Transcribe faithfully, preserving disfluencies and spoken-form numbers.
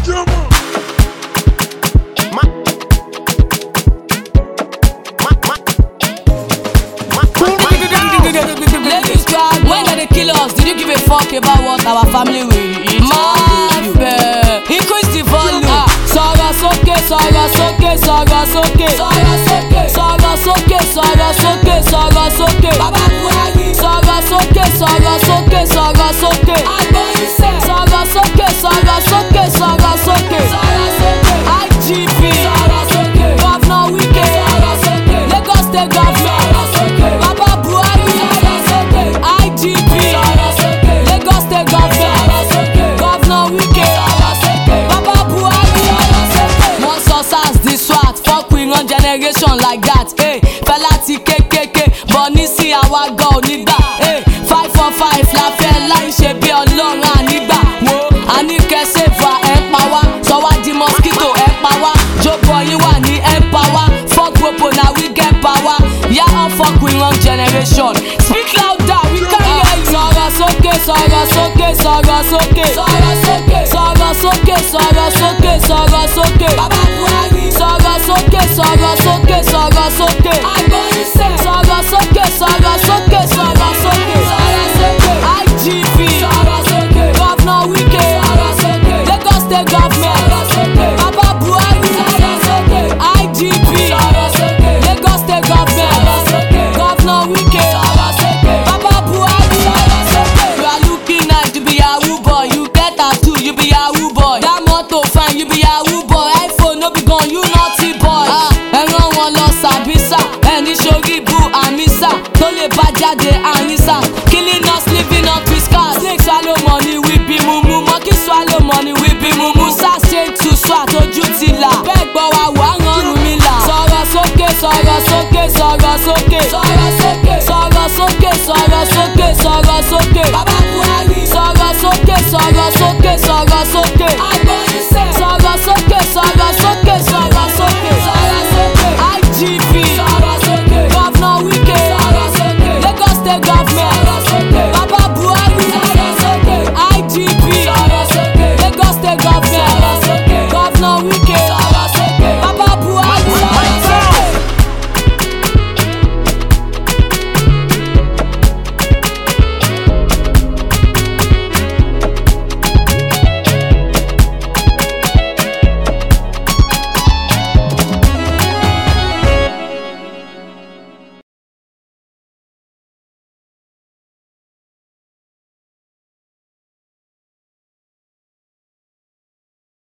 Ladies crowd, when they kill us, did you give a fuck about what our family will eat? Marvel, increase the volume. Ah, Saga soke, saga soke, saga soke, saga soke, saga soke, saga soke, saga soke. Baba Buhari, saga soke, saga soke, saga soke. Agboyise, saga soke, saga soke, saga soke, saga soke. I G P, saga soke. Governor Wike, saga soke. Lagos State Governor, saga soke. Baba Buhari, saga soke. I G P, saga soke. Lagos State Governor, saga soke. Governor Wike, saga soke. Baba Buhari, saga soke. Most success this swat, fuck we run generation like that. Hey, fella ti kekeke, but nisi àwa go nígbà. Hey, five for five la fẹ́ láì ṣe bí Ọlọ́run ànígbà. Wo àní kẹsẹ̀ fà ẹ̀ pa wá, sọ wá di mosquito ẹ̀ pa wá. Jókòó yín wà ní ẹ̀ pa wá, fuck popo na we get power. Yeah, all fuck we run generation. Speak louder, we can hear you. Sọ̀rọ̀ sókè, sọ̀rọ̀ sókè, sọ̀rọ̀ sókè. Sọ̀rọ̀ sókè, sọ̀rọ̀ sókè, sọ̀rọ̀ sókè, sọ̀rọ̀ sókè. Baba Buhari. Sọ̀rọ̀ sókè, sọ̀rọ̀ sókè, sọ̀rọ̀ sókè. Agboyise. Sọ̀rọ̀ sókè, sọ̀rọ̀ sókè, sọ̀rọ̀ sókè. Sọ̀rọ̀ sókè. I G P. Sọ̀rọ̀ sókè. Governor Wike. Sọ̀rọ̀ sókè. Lagos State Government. Sọ̀rọ̀ sókè. Baba Buhari. Sọ̀rọ̀ sókè. I G P. Sọ̀rọ̀ sókè. Lagos State Government. Sọ̀rọ̀ sókè. Governor Wike. Sọ̀rọ̀ sókè. Baba Buhari. Sọ̀rọ̀ sókè. You are looking nice, you be yahoo boy. You get tattoo, you be yahoo boy. That motor fine, you be yahoo boy. iPhone no be gone, you naughty boy. Ah, ẹran wọn lọ sàbísà, ẹni sórí bu àmísà, tó lè bá jáde àrísà. Killing us, living up with scars. Snake swallow money, we be mumu. Monkey swallow money, we be mumu. Sars change to swat, ojú ti là. Bẹ́ẹ̀ gbọ́ wa wà á rọrùn mi là. Sọ̀rọ̀ sókè, sọ̀rọ̀ sókè, sọ̀rọ̀ sókè.